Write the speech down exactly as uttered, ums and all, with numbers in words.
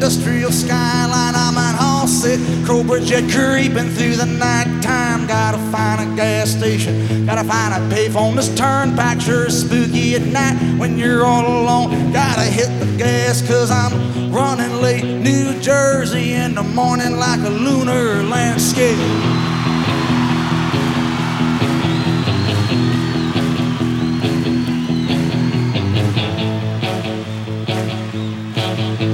industrial skyline. I'm at Halsey, Crowbridge yet creeping through the nighttime. Gotta find a gas station, gotta find a payphone. This turnpike sure is spooky at night when you're all alone. Gotta hit the gas cause I'm running late. New Jersey in the morning like a lunar landscape.